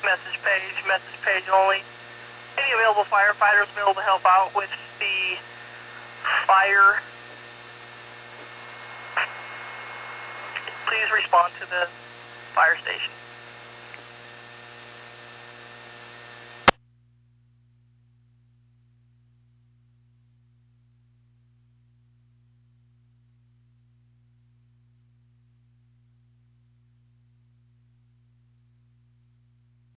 message page only. Any available firefighters will be able to help out with the fire. Please respond to the fire station.